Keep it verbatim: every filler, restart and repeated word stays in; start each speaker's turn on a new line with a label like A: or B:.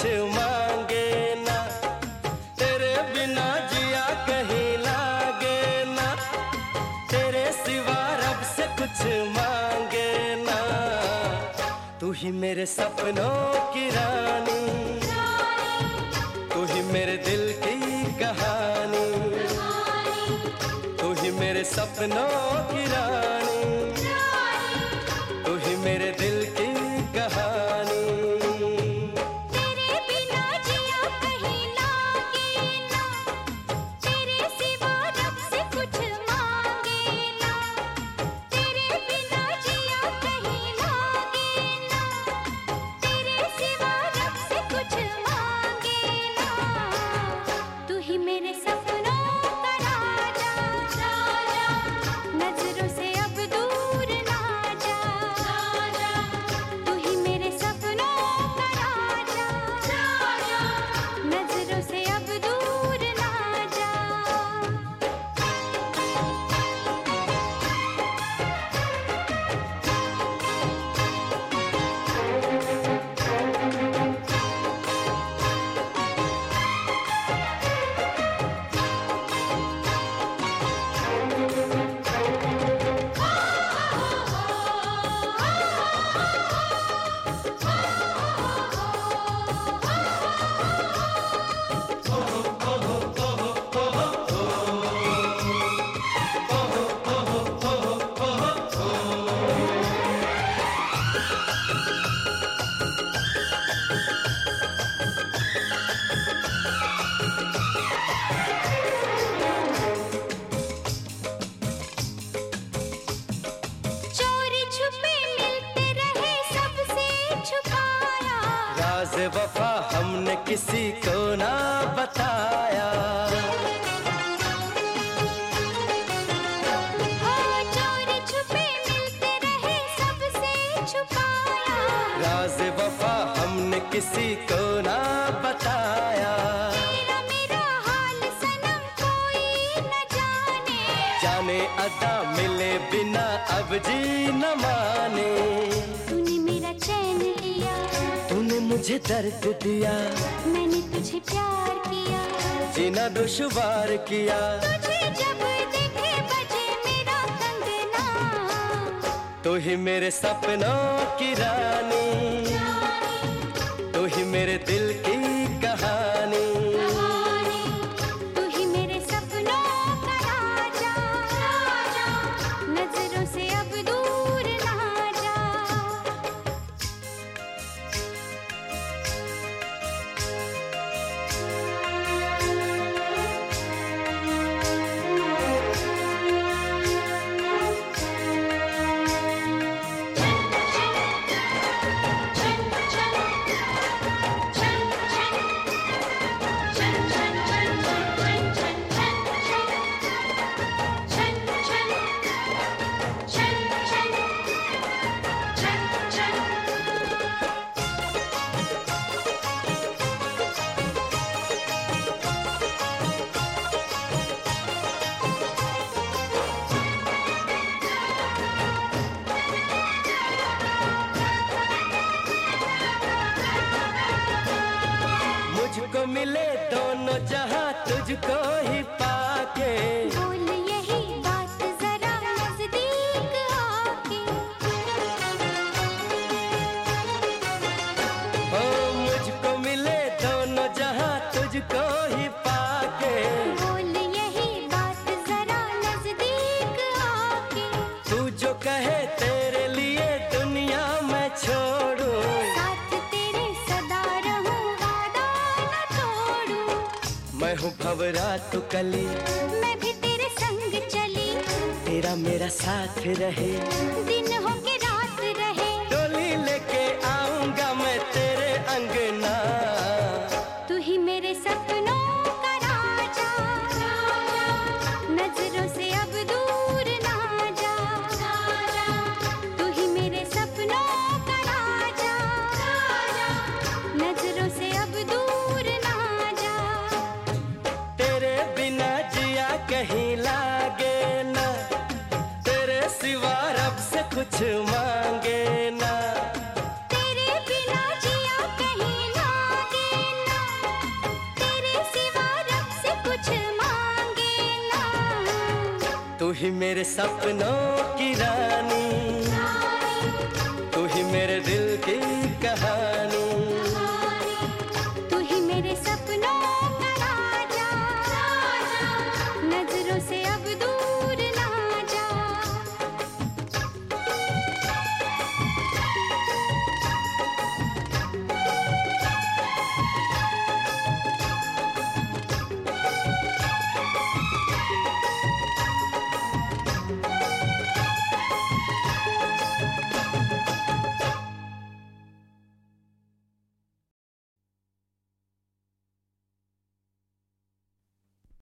A: मांगे ना, तेरे बिना जिया कहीं लागे ना, तेरे सिवा रब से कुछ मांगे ना। तू ही मेरे सपनों की रानी, तू ही मेरे दिल की कहानी, तू ही मेरे सपनों की रानी, तू ही मेरे दिल की कहानी।
B: तेरे बिना जिया कहीं लागे ना, तेरे सिवा रब से कुछ मांगे ना, तेरे बिना जिया कहीं लागे ना, तेरे सिवा रब से कुछ मांगे ना। तू ही मेरे सपनों का राजा, नजरों से अब दूर ना जा। तू ही मेरे सपनों का राजा, नजरों से अब दूर ना जा। चोरी छुपे मिलते रहे सबसे छुपाया,
A: राज़ वफा हमने किसी को ना बताया।
B: हो चोरी छुपे मिलते रहे सबसे छुपाया,
A: राज़ वफा हमने किसी को ना बताया।
B: तेरा मेरा हाल सनम कोई न जाने,
A: जाने अदा मिले बिना अब जी न माने।
B: तूने मेरा चैन लिया,
A: तूने मुझे दर्द दिया,
B: मैंने तुझे प्यार किया,
A: जीना दुश्वार किया।
B: तुझे जब देखे बजे मेरा कंगना।
A: तू ही मेरे सपनों की रानी, तू ही मेरे दिल की कहानी,
B: तू ही मेरे सपनों का राजा, नजरों से अब दूर ना जा।
A: मुझको मिले दोनों जहां तुझको ही पाके।
B: बोल यही बात जरा नजदीक आके,
A: ओ मुझको मिले दोनों जहां तुझको ही पाके।
B: बोल यही बात जरा नजदीक आके।
A: तू जो कहे तेरे लिए दुनिया मैं छोड़ूं,
B: साथ तेरे सदा रहूं, वादा न तोड़ूं।
A: मैं हूँ भंवरा तू कली,
B: मैं भी तेरे संग चली,
A: तेरा मेरा साथ रहे।
B: दिन हो के रात रहे,
A: डोली लेके आऊंगा मैं तेरे अंगना।
B: तू ही मेरे सपनों का राजा, नजरों से अब दूर ना जा। तू ही मेरे सपनों का राजा, नजरों से अब दूर ना जा।
A: तेरे बिना जिया कहीं लागे ना, तेरे सिवा रब से ही मेरे सपनों की रानी।